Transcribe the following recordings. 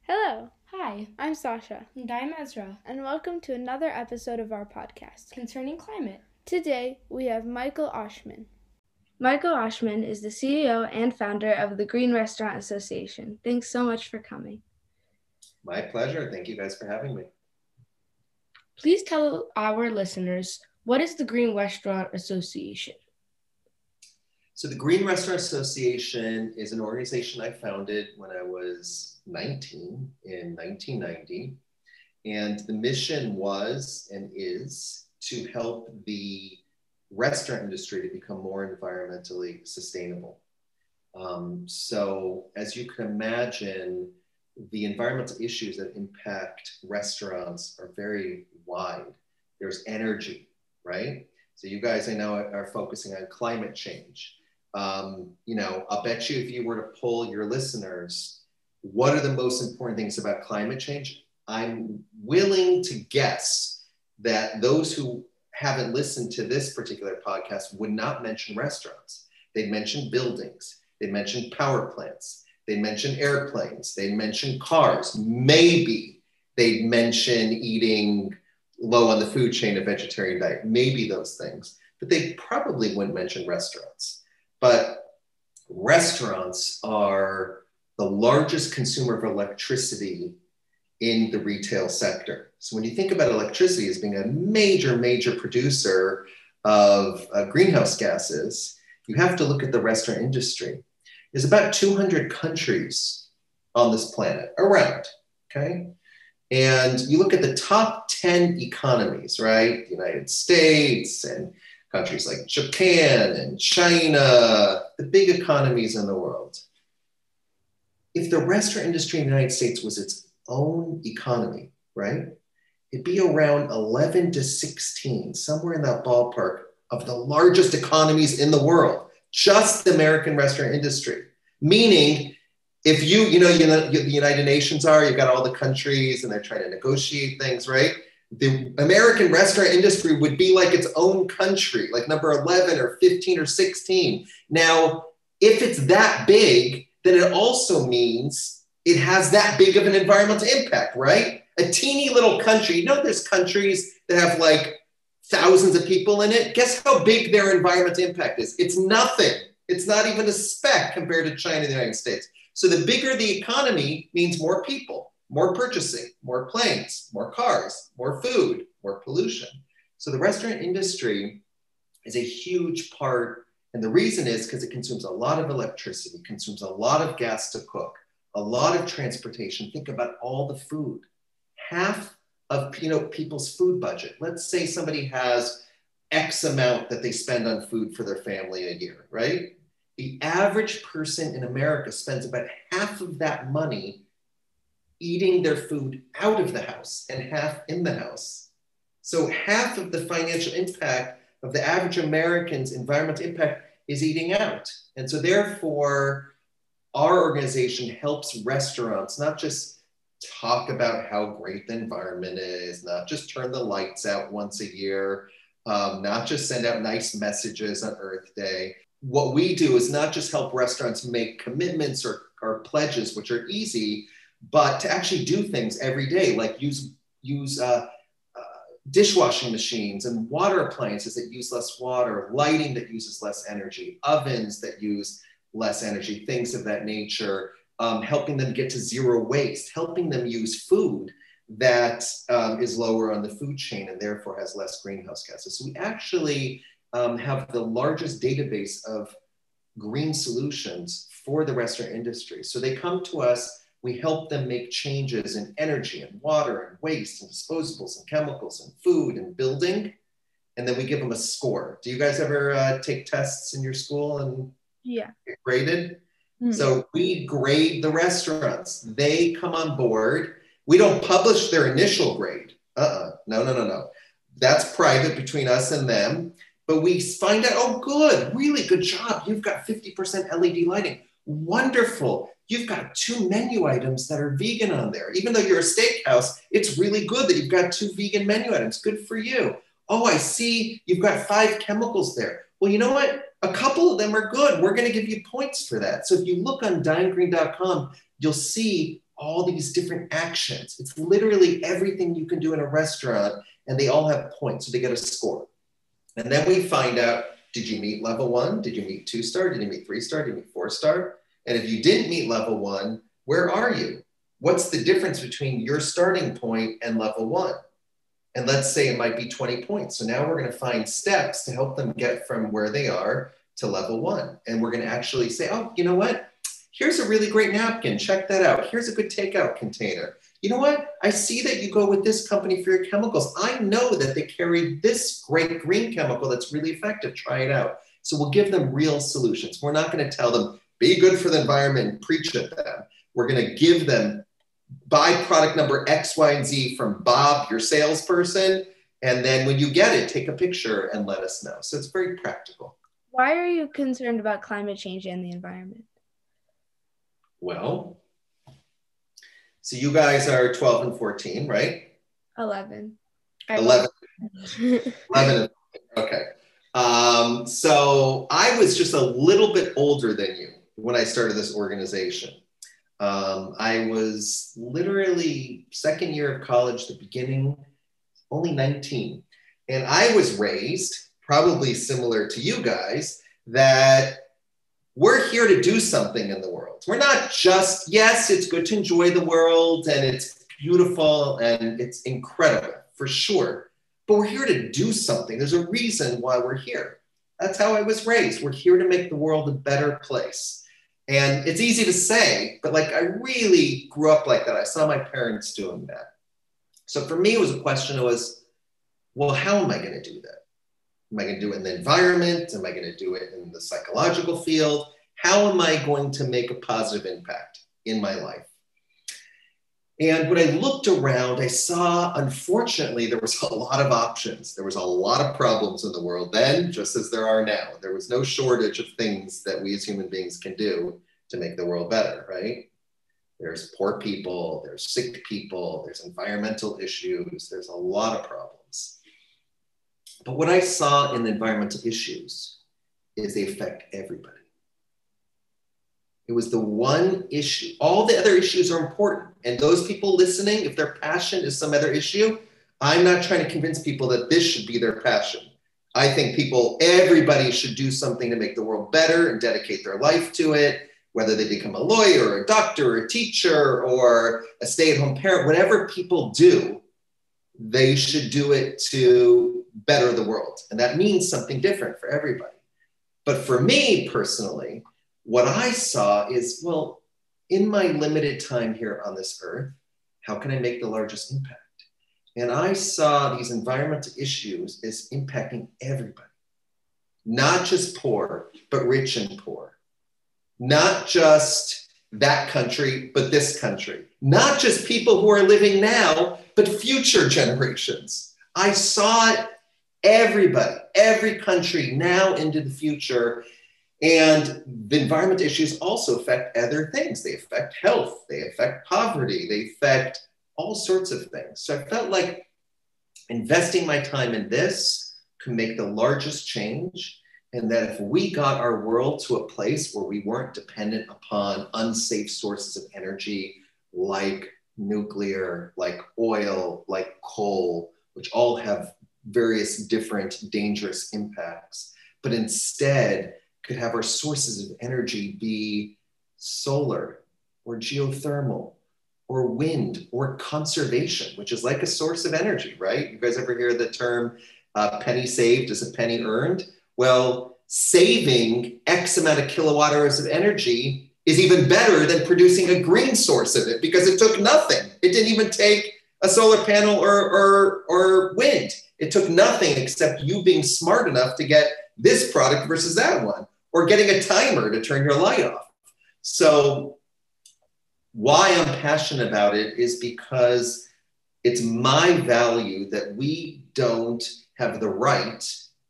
Hello, Hi, I'm Sasha, and I'm Ezra, and welcome to another episode of our podcast concerning climate. Today we have Michael Oshman. Michael Oshman is the CEO and founder of the Green Restaurant Association. Thanks so much for coming. My pleasure. Thank you guys for having me. Please tell our listeners, what is the Green Restaurant Association? So the Green Restaurant Association is an organization I founded when I was 19 in 1990. And the mission was and is to help the restaurant industry to become more environmentally sustainable. So as you can imagine, the environmental issues that impact restaurants are very wide. There's energy, right? So you guys I know are focusing on climate change. I'll bet you if you were to poll your listeners, what are the most important things about climate change? I'm willing to guess that those who haven't listened to this particular podcast would not mention restaurants. They'd mention buildings. They'd mention power plants. They'd mention airplanes. They'd mention cars. Maybe they'd mention eating low on the food chain, a vegetarian diet. Maybe those things. But they probably wouldn't mention restaurants. But restaurants are the largest consumer of electricity in the retail sector. So when you think about electricity as being a major producer of greenhouse gases, you have to look at the restaurant industry. There's about 200 countries on this planet around, okay? And you look at the top 10 economies, right? The United States and countries like Japan and China, the big economies in the world. If the restaurant industry in the United States was its own economy, right? It'd be around 11 to 16, somewhere in that ballpark of the largest economies in the world, just the American restaurant industry. Meaning, if the United Nations you've got all the countries and they're trying to negotiate things, right? The American restaurant industry would be like its own country, like number 11 or 15 or 16. Now, if it's that big, then it also means it has that big of an environmental impact, right? A teeny little country, there's countries that have like thousands of people in it. Guess how big their environmental impact is? It's nothing. It's not even a speck compared to China and the United States. So the bigger the economy means more people, more purchasing, more planes, more cars, more food, more pollution. So the restaurant industry is a huge part. And the reason is because it consumes a lot of electricity, consumes a lot of gas to cook, a lot of transportation. Think about all the food. Half of people's food budget. Let's say somebody has X amount that they spend on food for their family a year, right? The average person in America spends about half of that money eating their food out of the house and half in the house. So half of the financial impact of the average American's environmental impact is eating out. And so therefore, our organization helps restaurants not just talk about how great the environment is, not just turn the lights out once a year, not just send out nice messages on Earth Day. What we do is not just help restaurants make commitments or pledges, which are easy, but to actually do things every day, like use dishwashing machines and water appliances that use less water, lighting that uses less energy, ovens that use less energy, things of that nature, helping them get to zero waste, helping them use food that is lower on the food chain and therefore has less greenhouse gases. So we actually have the largest database of green solutions for the restaurant industry. So they come to us, we help them make changes in energy and water and waste and disposables and chemicals and food and building. And then we give them a score. Do you guys ever take tests in your school and get graded? Mm-hmm. So we grade the restaurants. They come on board. We don't publish their initial grade. No. That's private between us and them. But we find out, oh, good, really good job. You've got 50% LED lighting. Wonderful. You've got 2 menu items that are vegan on there. Even though you're a steakhouse, it's really good that you've got 2 vegan menu items. Good for you. Oh, I see you've got 5 chemicals there. Well, you know what? A couple of them are good. We're going to give you points for that. So if you look on dinegreen.com, you'll see all these different actions. It's literally everything you can do in a restaurant, and they all have points, so they get a score. And then we find out, did you meet level 1? Did you meet 2-star? Did you meet 3-star? Did you meet 4-star? And if you didn't meet level 1, where are you? What's the difference between your starting point and level 1? And let's say it might be 20 points. So now we're going to find steps to help them get from where they are to level 1. And we're going to actually say, oh, you know what? Here's a really great napkin. Check that out. Here's a good takeout container. You know what? I see that you go with this company for your chemicals. I know that they carry this great green chemical that's really effective. Try it out. So we'll give them real solutions. We're not going to tell them, be good for the environment and preach at them. We're going to give them, buy product number X, Y, and Z from Bob, your salesperson. And then when you get it, take a picture and let us know. So it's very practical. Why are you concerned about climate change and the environment? Well, so you guys are 12 and 14, right? 11. 11. 11. Okay. So I was just a little bit older than you when I started this organization. I was literally second year of college, the beginning, only 19. And I was raised, probably similar to you guys, that we're here to do something in the world. We're not just, yes, it's good to enjoy the world and it's beautiful and it's incredible, for sure. But we're here to do something. There's a reason why we're here. That's how I was raised. We're here to make the world a better place. And it's easy to say, but like I really grew up like that. I saw my parents doing that. So for me, it was a question of, well, how am I going to do that? Am I going to do it in the environment? Am I going to do it in the psychological field? How am I going to make a positive impact in my life? And when I looked around, I saw, unfortunately, there was a lot of options. There was a lot of problems in the world then, just as there are now. There was no shortage of things that we as human beings can do to make the world better, right? There's poor people, there's sick people, there's environmental issues, there's a lot of problems. But what I saw in the environmental issues is they affect everybody. It was the one issue. All the other issues are important. And those people listening, if their passion is some other issue, I'm not trying to convince people that this should be their passion. I think everybody should do something to make the world better and dedicate their life to it, whether they become a lawyer, or a doctor, or a teacher, or a stay-at-home parent, whatever people do, they should do it to better the world. And that means something different for everybody. But for me personally, what I saw is, well, in my limited time here on this earth, how can I make the largest impact? And I saw these environmental issues as impacting everybody, not just poor, but rich and poor. Not just that country, but this country. Not just people who are living now, but future generations. I saw it, everybody, every country now into the future. And the environment issues also affect other things. They affect health, they affect poverty, they affect all sorts of things. So I felt like investing my time in this could make the largest change. And that if we got our world to a place where we weren't dependent upon unsafe sources of energy like nuclear, like oil, like coal, which all have various different dangerous impacts, but instead could have our sources of energy be solar or geothermal or wind or conservation, which is like a source of energy, right? You guys ever hear the term penny saved is a penny earned? Well, saving X amount of kilowatt hours of energy is even better than producing a green source of it because it took nothing. It didn't even take a solar panel or wind. It took nothing except you being smart enough to get this product versus that one, or getting a timer to turn your light off. So why I'm passionate about it is because it's my value that we don't have the right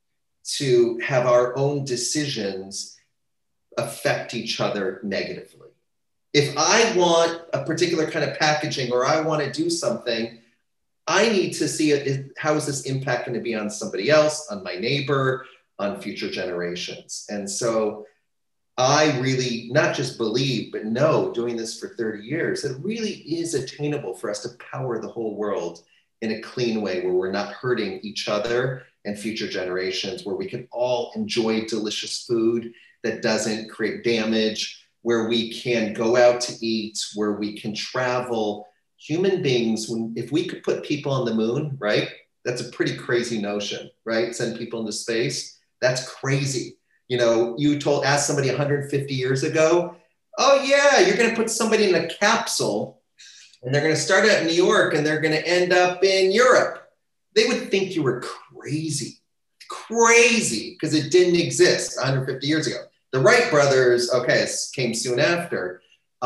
to have our own decisions affect each other negatively. If I want a particular kind of packaging or I want to do something, I need to see it. How is this impact going to be on somebody else, on my neighbor, on future generations? And so I really not just believe, but know, doing this for 30 years, it really is attainable for us to power the whole world in a clean way where we're not hurting each other and future generations, where we can all enjoy delicious food that doesn't create damage, where we can go out to eat, where we can travel. Human beings, if we could put people on the moon, right? That's a pretty crazy notion, right? Send people into space. That's crazy. You know, asked somebody 150 years ago, oh yeah, you're going to put somebody in a capsule and they're going to start out in New York and they're going to end up in Europe. They would think you were crazy, because it didn't exist 150 years ago. The Wright brothers, okay, came soon after.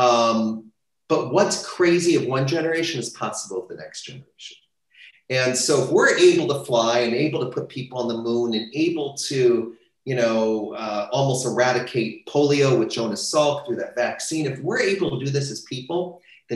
But what's crazy of one generation is possible of the next generation. And so if we're able to fly and able to put people on the moon and able to, almost eradicate polio with Jonas Salk through that vaccine, if we're able to do this as people, then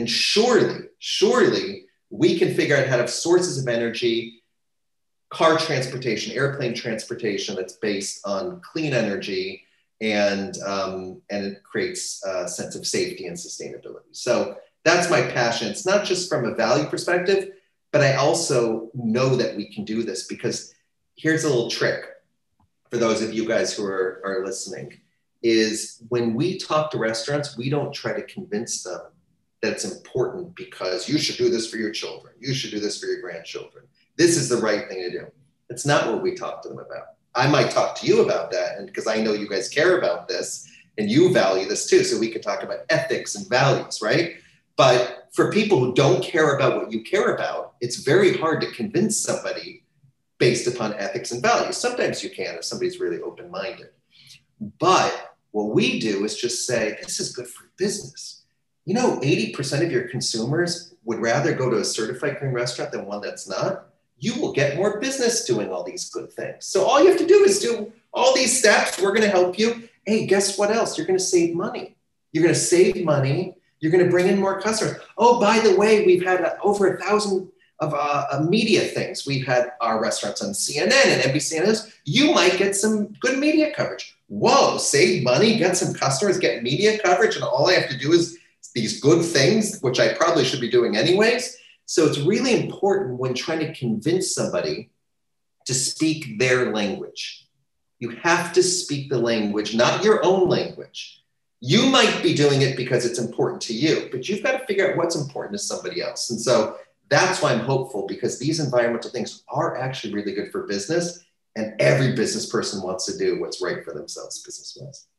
surely we can figure out how to have sources of energy, car transportation, airplane transportation that's based on clean energy, and it creates a sense of safety and sustainability. So that's my passion. It's not just from a value perspective, but I also know that we can do this, because here's a little trick for those of you guys who are listening, is when we talk to restaurants, we don't try to convince them that it's important because you should do this for your children. You should do this for your grandchildren. This is the right thing to do. It's not what we talk to them about. I might talk to you about that, and because I know you guys care about this and you value this too, so we can talk about ethics and values, right? But for people who don't care about what you care about, it's very hard to convince somebody based upon ethics and values. Sometimes you can if somebody's really open-minded. But what we do is just say, this is good for business. 80% of your consumers would rather go to a certified green restaurant than one that's not. You will get more business doing all these good things. So all you have to do is do all these steps. We're going to help you. Hey, guess what else? You're going to save money. You're going to save money. You're going to bring in more customers. Oh, by the way, we've had over 1,000 of media things. We've had our restaurants on CNN and NBC News. You might get some good media coverage. Whoa, save money, get some customers, get media coverage, and all I have to do is these good things, which I probably should be doing anyways. So it's really important when trying to convince somebody to speak their language. You have to speak the language, not your own language. You might be doing it because it's important to you, but you've got to figure out what's important to somebody else. And so that's why I'm hopeful, because these environmental things are actually really good for business, and every business person wants to do what's right for themselves business-wise.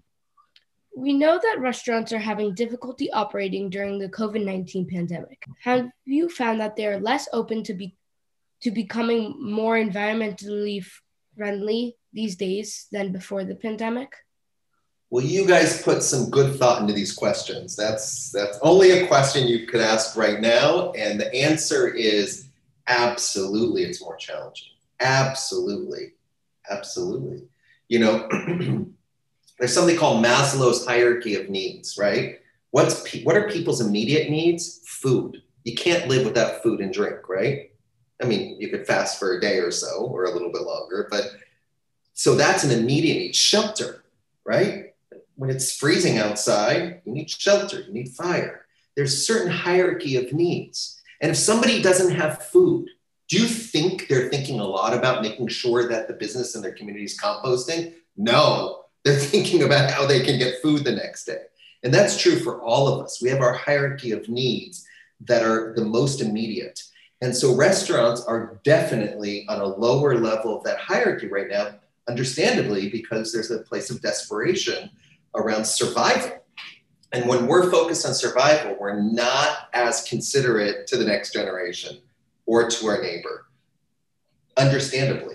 We know that restaurants are having difficulty operating during the COVID-19 pandemic. Have you found that they are less open to becoming more environmentally friendly these days than before the pandemic? Well, you guys put some good thought into these questions. That's only a question you could ask right now. And the answer is absolutely, it's more challenging. Absolutely. There's something called Maslow's hierarchy of needs, right? What are people's immediate needs? Food. You can't live without food and drink, right? I mean, you could fast for a day or so, or a little bit longer, but so that's an immediate need. Shelter, right? When it's freezing outside, you need shelter, you need fire. There's a certain hierarchy of needs. And if somebody doesn't have food, do you think they're thinking a lot about making sure that the business in their community is composting? No, they're thinking about how they can get food the next day. And that's true for all of us. We have our hierarchy of needs that are the most immediate. And so restaurants are definitely on a lower level of that hierarchy right now, understandably, because there's a place of desperation around survival. And when we're focused on survival, we're not as considerate to the next generation or to our neighbor. Understandably.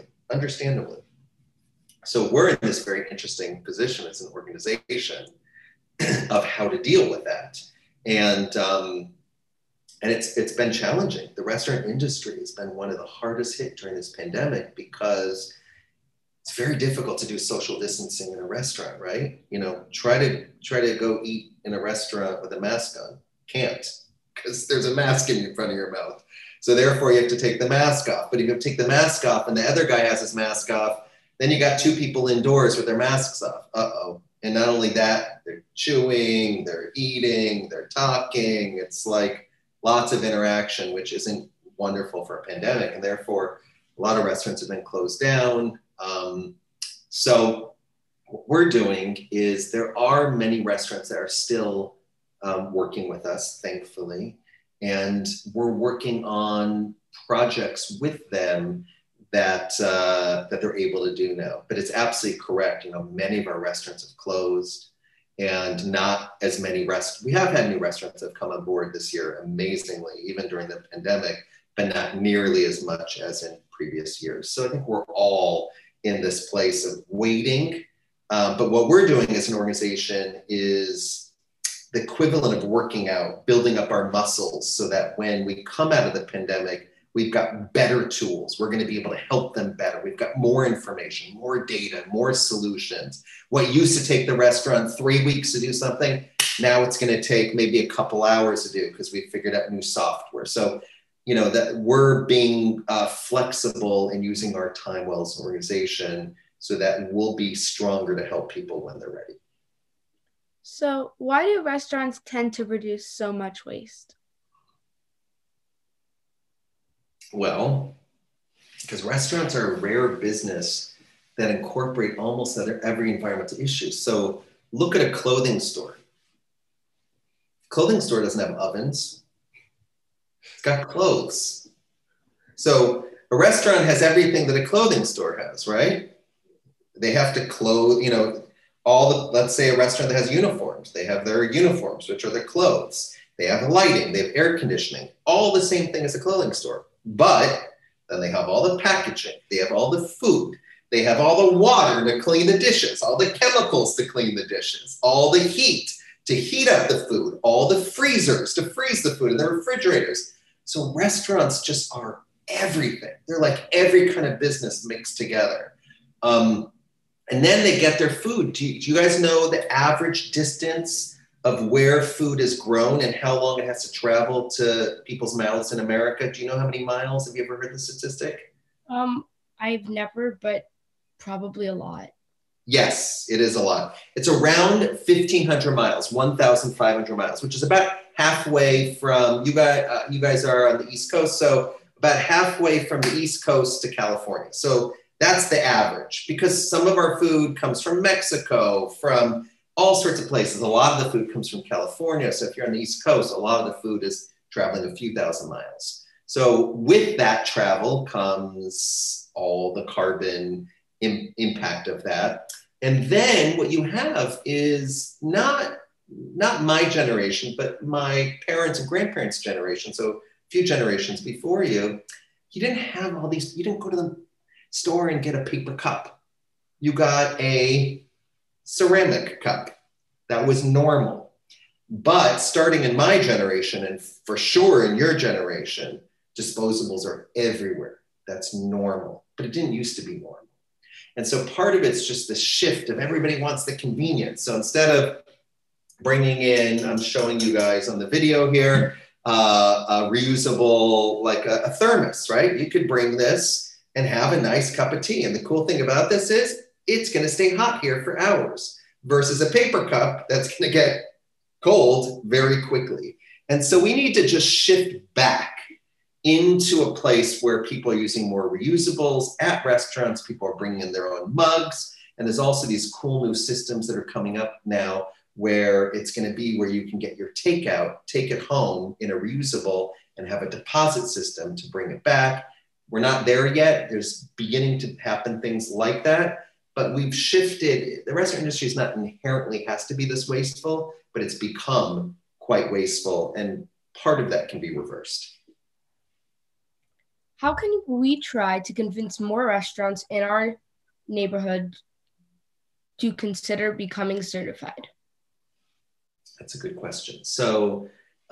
So we're in this very interesting position as an organization of how to deal with that. And it's been challenging. The restaurant industry has been one of the hardest hit during this pandemic, because it's very difficult to do social distancing in a restaurant, right? Try to go eat in a restaurant with a mask on. Can't, because there's a mask in front of your mouth. So therefore you have to take the mask off. But if you take the mask off and the other guy has his mask off, then you got two people indoors with their masks off. Uh-oh. And not only that, they're chewing, they're eating, they're talking. It's like lots of interaction, which isn't wonderful for a pandemic. And therefore, a lot of restaurants have been closed down. So what we're doing is there are many restaurants that are still working with us, thankfully. And we're working on projects with them that they're able to do now. But it's absolutely correct. Many of our restaurants have closed, and not as many we have had new restaurants that have come on board this year, amazingly, even during the pandemic, but not nearly as much as in previous years. So I think we're all in this place of waiting. But what we're doing as an organization is the equivalent of working out, building up our muscles so that when we come out of the pandemic, we've got better tools. We're going to be able to help them better. We've got more information, more data, more solutions. What used to take the restaurant 3 weeks to do something, now it's going to take maybe a couple hours to do because we've figured out new software. So, that we're being flexible and using our time well as an organization so that we'll be stronger to help people when they're ready. So why do restaurants tend to produce so much waste? Well, because restaurants are a rare business that incorporate almost every environmental issue. So look at a clothing store. Clothing store doesn't have ovens. It's got clothes. So a restaurant has everything that a clothing store has, right? They have to clothe, let's say a restaurant that has uniforms. They have their uniforms, which are their clothes. They have lighting, they have air conditioning, all the same thing as a clothing store. But then they have all the packaging, they have all the food, they have all the water to clean the dishes, all the chemicals to clean the dishes, all the heat to heat up the food, all the freezers to freeze the food, and the refrigerators. So restaurants just are everything. They're like every kind of business mixed together. And then they get their food. Do you guys know the average distance of where food is grown and how long it has to travel to people's mouths in America? Do you know how many miles? Have you ever heard the statistic? I've never, but probably a lot. Yes, it is a lot. It's around 1,500 miles, 1,500 miles, which is about halfway from, you guys are on the East Coast, so about halfway from the East Coast to California. So that's the average, because some of our food comes from Mexico, from all sorts of places. A lot of the food comes from California. So if you're on the East Coast, a lot of the food is traveling a few thousand miles. So with that travel comes all the carbon impact of that. And then what you have is not my generation, but my parents' and grandparents' generation. So a few generations before you didn't have all these, you didn't go to the store and get a paper cup. You got a ceramic cup. That was normal. But starting in my generation, and for sure in your generation, disposables are everywhere. That's normal, but it didn't used to be normal. And so part of it's just the shift of everybody wants the convenience. So instead of bringing in, I'm showing you guys on the video here, a reusable, like a thermos, right? You could bring this and have a nice cup of tea. And the cool thing about this is it's going to stay hot here for hours versus a paper cup that's going to get cold very quickly. And so we need to just shift back into a place where people are using more reusables at restaurants. People are bringing in their own mugs. And there's also these cool new systems that are coming up now where it's going to be where you can get your takeout, take it home in a reusable and have a deposit system to bring it back. We're not there yet. There's beginning to happen things like that, but we've shifted. The restaurant industry is not inherently has to be this wasteful, but it's become quite wasteful. And part of that can be reversed. How can we try to convince more restaurants in our neighborhood to consider becoming certified? That's a good question. So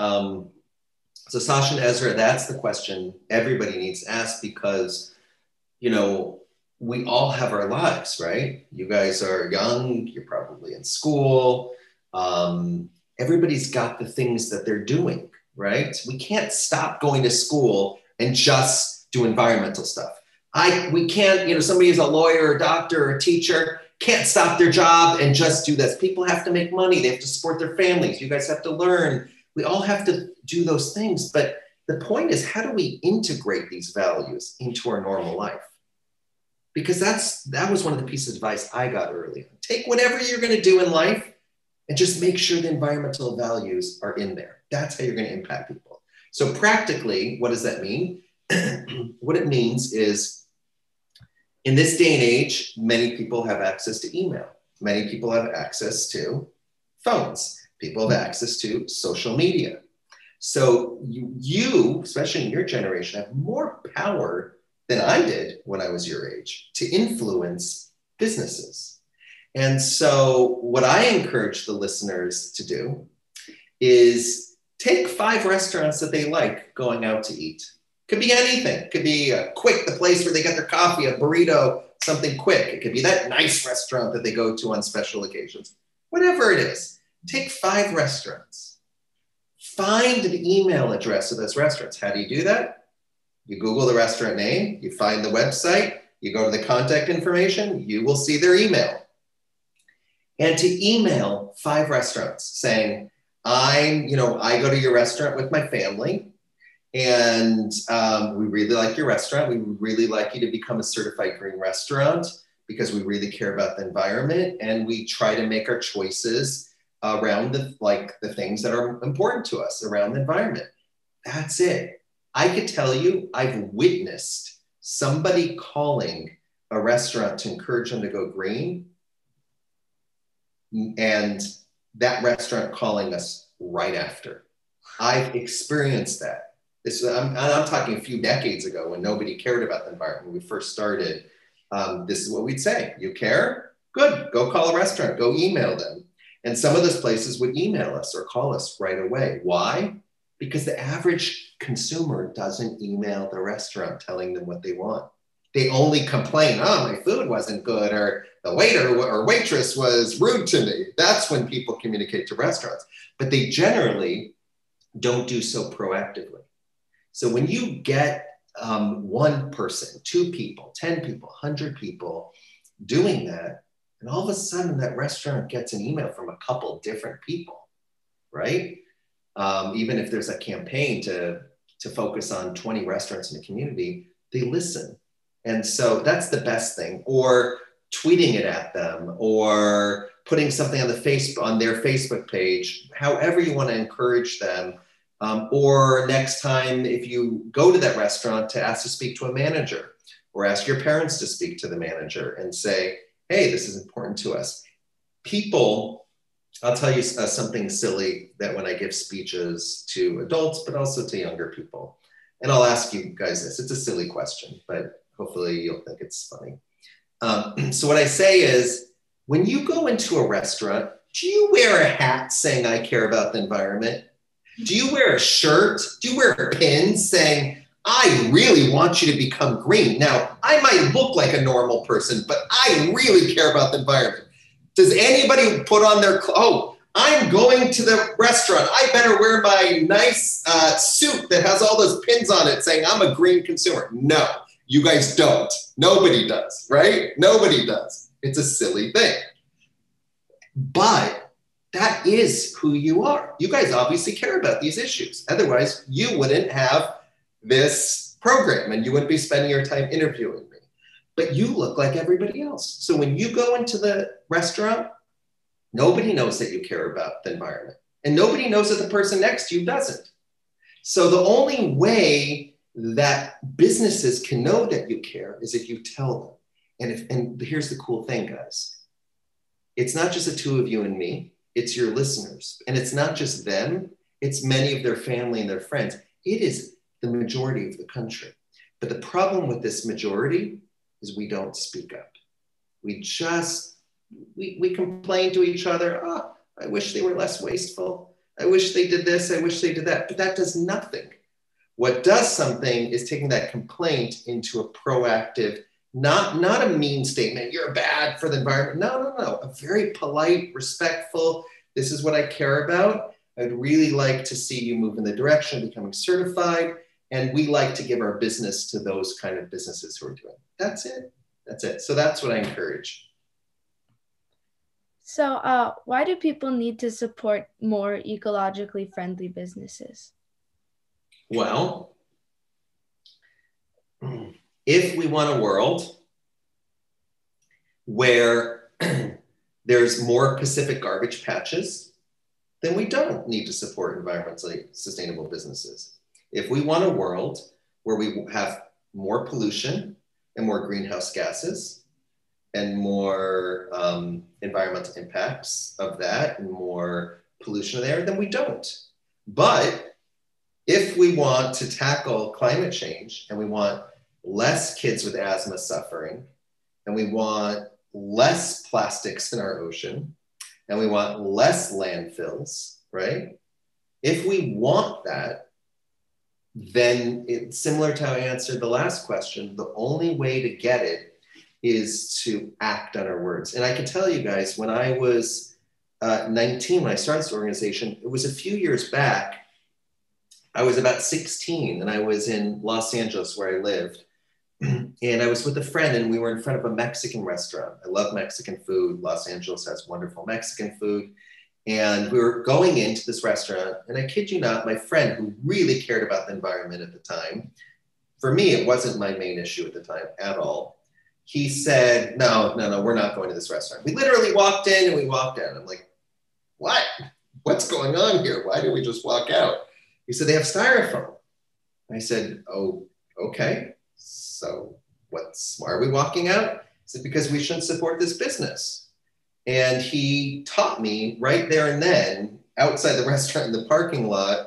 Sasha and Ezra, that's the question everybody needs to ask because, you know, we all have our lives, right? You guys are young, you're probably in school. Everybody's got the things that they're doing, right? We can't stop going to school and just do environmental stuff. We can't, you know, somebody is a lawyer, a doctor, or a teacher, can't stop their job and just do this. People have to make money. They have to support their families. You guys have to learn. We all have to do those things. But the point is, how do we integrate these values into our normal life? Because that was one of the pieces of advice I got early on. Take whatever you're going to do in life and just make sure the environmental values are in there. That's how you're going to impact people. So practically, what does that mean? What it means is, in this day and age, many people have access to email. Many people have access to phones. People have access to social media. So you, especially in your generation, have more power than I did when I was your age to influence businesses. And so what I encourage the listeners to do is take 5 restaurants that they like going out to eat. Could be anything. Could be the place where they get their coffee, a burrito, something quick. It could be that nice restaurant that they go to on special occasions. Whatever it is, take 5 restaurants. Find an email address of those restaurants. How do you do that? You Google the restaurant name, you find the website, you go to the contact information, you will see their email. And to email 5 restaurants saying, I go to your restaurant with my family, and we really like your restaurant. We would really like you to become a certified green restaurant because we really care about the environment, and we try to make our choices around the things that are important to us around the environment. That's it. I could tell you, I've witnessed somebody calling a restaurant to encourage them to go green, and that restaurant calling us right after. I've experienced that. I'm talking a few decades ago when nobody cared about the environment. When we first started, this is what we'd say. You care? Good. Go call a restaurant. Go email them. And some of those places would email us or call us right away. Why? Because the average consumer doesn't email the restaurant telling them what they want. They only complain, oh, my food wasn't good, or the waiter or waitress was rude to me. That's when people communicate to restaurants. But they generally don't do so proactively. So when you get 1 person, 2 people, 10 people, 100 people doing that, and all of a sudden that restaurant gets an email from a couple different people, right? Even if there's a campaign to focus on 20 restaurants in the community, they listen. And so that's the best thing. Or tweeting it at them, or putting something on their Facebook page, however you want to encourage them. Or next time, if you go to that restaurant, to ask to speak to a manager, or ask your parents to speak to the manager and say, hey, this is important to us. People, I'll tell you something silly that when I give speeches to adults, but also to younger people, and I'll ask you guys this, it's a silly question, but hopefully you'll think it's funny. So what I say is, when you go into a restaurant, do you wear a hat saying, I care about the environment? Do you wear a shirt? Do you wear a pin saying, I really want you to become green? Now, I might look like a normal person, but I really care about the environment. Does anybody put on their, I'm going to the restaurant, I better wear my nice suit that has all those pins on it saying I'm a green consumer? No, you guys don't. Nobody does, right? Nobody does. It's a silly thing. But that is who you are. You guys obviously care about these issues. Otherwise, you wouldn't have this program and you wouldn't be spending your time interviewing me. But you look like everybody else. So when you go into the restaurant, nobody knows that you care about the environment. And nobody knows that the person next to you doesn't. So the only way that businesses can know that you care is if you tell them. And here's the cool thing, guys. It's not just the 2 of you and me. It's your listeners. And it's not just them. It's many of their family and their friends. It is the majority of the country. But the problem with this majority is we don't speak up. We complain to each other. Oh, I wish they were less wasteful. I wish they did this. I wish they did that. But that does nothing. What does something is taking that complaint into a proactive, not a mean statement, you're bad for the environment. No. A very polite, respectful, this is what I care about. I'd really like to see you move in the direction of becoming certified. And we like to give our business to those kind of businesses who are doing it. That's it. So that's what I encourage. So, why do people need to support more ecologically friendly businesses? Well, if we want a world where there's more Pacific garbage patches, then we don't need to support environmentally sustainable businesses. If we want a world where we have more pollution and more greenhouse gases and more environmental impacts of that and more pollution there, then we don't. But if we want to tackle climate change and we want less kids with asthma suffering, and we want less plastics in our ocean, and we want less landfills, right? If we want that, then it's similar to how I answered the last question. The only way to get it is to act on our words. And I can tell you guys, when I was 19, when I started this organization, it was a few years back. I was about 16 and I was in Los Angeles where I lived. And I was with a friend and we were in front of a Mexican restaurant. I love Mexican food. Los Angeles has wonderful Mexican food. And we were going into this restaurant, and I kid you not, my friend who really cared about the environment at the time, for me, it wasn't my main issue at the time at all. He said, no, we're not going to this restaurant. We literally walked in and we walked out. I'm like, what? What's going on here? Why did we just walk out? He said, they have styrofoam. I said, oh, okay. So why are we walking out? He said, because we shouldn't support this business. And he taught me right there and then, outside the restaurant in the parking lot,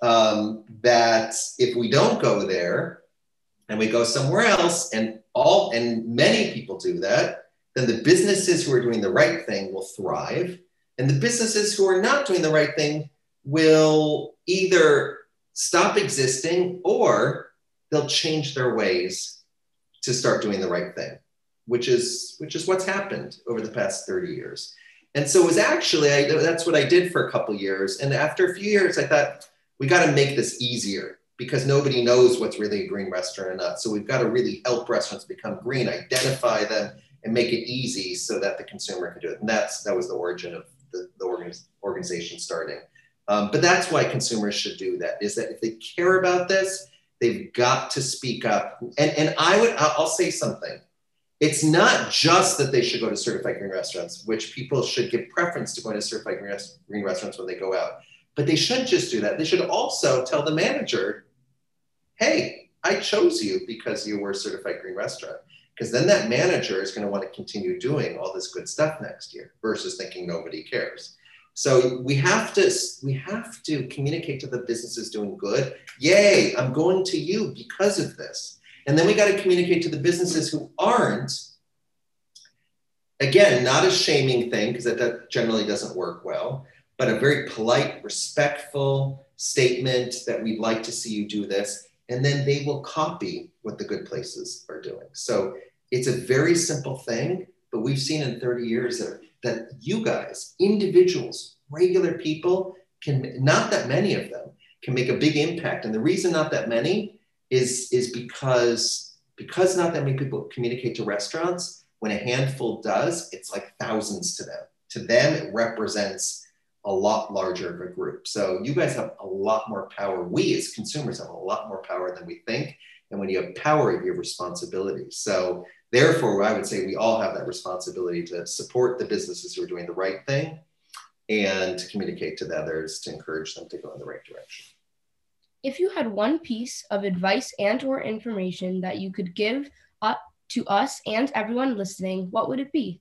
that if we don't go there and we go somewhere else, and many people do that, then the businesses who are doing the right thing will thrive. And the businesses who are not doing the right thing will either stop existing or they'll change their ways to start doing the right thing, which is what's happened over the past 30 years. And so it was actually, that's what I did for a couple of years. And after a few years, I thought, we got to make this easier because nobody knows what's really a green restaurant or not. So we've got to really help restaurants become green, identify them, and make it easy so that the consumer can do it. And that was the origin of the organization starting. But that's why consumers should do that, is that if they care about this, they've got to speak up. And I'll say something. It's not just that they should go to certified green restaurants, which people should give preference to going to certified green restaurants when they go out. But they shouldn't just do that. They should also tell the manager, hey, I chose you because you were a certified green restaurant. Because then that manager is going to want to continue doing all this good stuff next year versus thinking nobody cares. So we have to communicate to the businesses doing good. Yay, I'm going to you because of this. And then we got to communicate to the businesses who aren't. Again, not a shaming thing, because that generally doesn't work well, but a very polite, respectful statement that we'd like to see you do this. And then they will copy what the good places are doing. So it's a very simple thing, but we've seen in 30 years that you guys, individuals, regular people, not that many of them, can make a big impact. And the reason not that many is because not that many people communicate to restaurants. When a handful does, it's like thousands to them. To them, it represents a lot larger of a group. So you guys have a lot more power. We as consumers have a lot more power than we think. And when you have power, you have responsibility. So therefore, I would say we all have that responsibility to support the businesses who are doing the right thing and to communicate to the others to encourage them to go in the right direction. If you had one piece of advice and/or information that you could give to us and everyone listening, what would it be?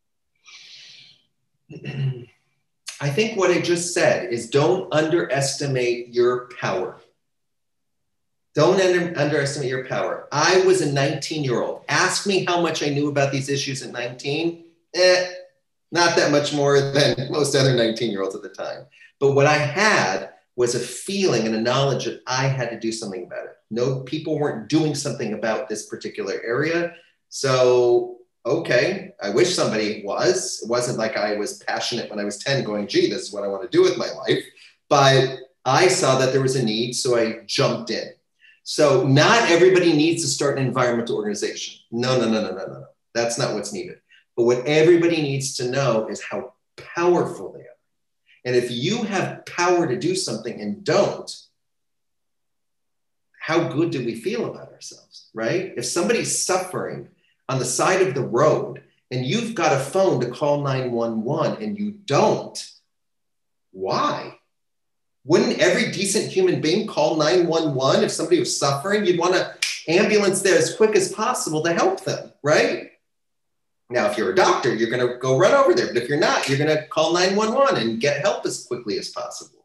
I think what I just said is don't underestimate your power. Don't underestimate your power. I was a 19-year-old. Ask me how much I knew about these issues at 19. Not that much more than most other 19-year-olds at the time. But what I had was a feeling and a knowledge that I had to do something about it. No, people weren't doing something about this particular area. So, okay, I wish somebody was. It wasn't like I was passionate when I was 10 going, gee, this is what I want to do with my life. But I saw that there was a need, so I jumped in. So not everybody needs to start an environmental organization. No. That's not what's needed. But what everybody needs to know is how powerful they are. And if you have power to do something and don't, how good do we feel about ourselves, right? If somebody's suffering on the side of the road and you've got a phone to call 911 and you don't, why? Wouldn't every decent human being call 911 if somebody was suffering? You'd want an ambulance there as quick as possible to help them, right? Now, if you're a doctor, you're going to go run over there. But if you're not, you're going to call 911 and get help as quickly as possible.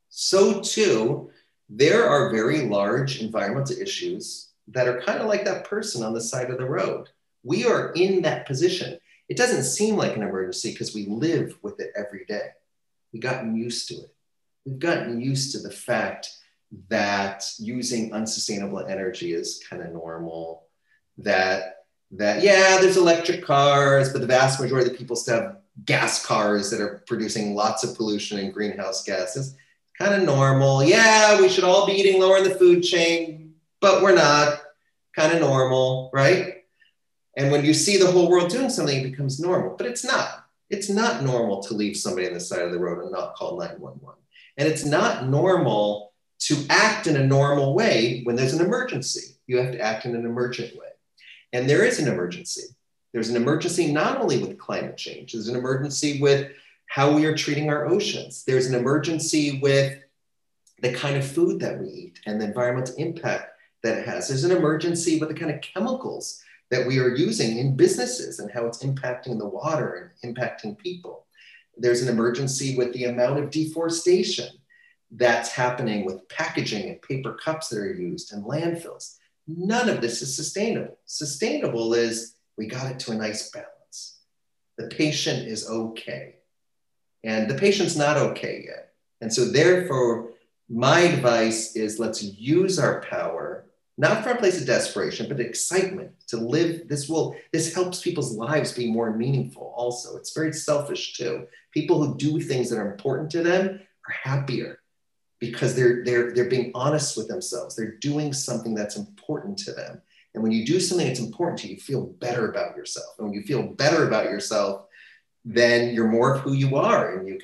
So too, there are very large environmental issues that are kind of like that person on the side of the road. We are in that position. It doesn't seem like an emergency because we live with it every day. We've gotten used to it. We've gotten used to the fact that using unsustainable energy is kind of normal, that yeah, there's electric cars, but the vast majority of the people still have gas cars that are producing lots of pollution and greenhouse gases. Kind of normal. Yeah, we should all be eating lower in the food chain, but we're not. Kind of normal, right? And when you see the whole world doing something, it becomes normal, but it's not. It's not normal to leave somebody on the side of the road and not call 911. And it's not normal to act in a normal way when there's an emergency. You have to act in an emergent way. And there is an emergency. There's an emergency not only with climate change, there's an emergency with how we are treating our oceans. There's an emergency with the kind of food that we eat and the environmental impact that it has. There's an emergency with the kind of chemicals that we are using in businesses and how it's impacting the water and impacting people. There's an emergency with the amount of deforestation that's happening with packaging and paper cups that are used and landfills. None of this is sustainable. Sustainable is we got it to a nice balance. The patient is okay. And the patient's not okay yet. And so therefore, my advice is let's use our power, not from a place of desperation, but excitement to live. This helps people's lives be more meaningful also. It's very selfish too. People who do things that are important to them are happier because they're being honest with themselves. They're doing something that's important to them. And when you do something that's important to you, you feel better about yourself. And when you feel better about yourself, then you're more of who you are, and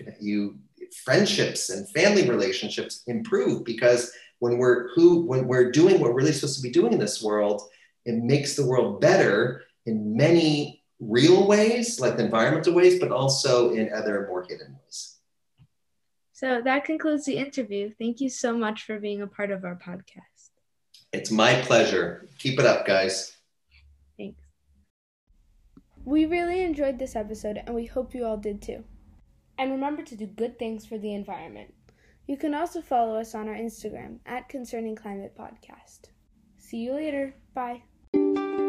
friendships and family relationships improve because when we're doing what we're really supposed to be doing in this world, it makes the world better in many real ways, like the environmental ways, but also in other more hidden ways. So that concludes the interview. Thank you so much for being a part of our podcast. It's my pleasure. Keep it up, guys. Thanks. We really enjoyed this episode, and we hope you all did too. And remember to do good things for the environment. You can also follow us on our Instagram @ConcerningClimatePodcast. See you later. Bye.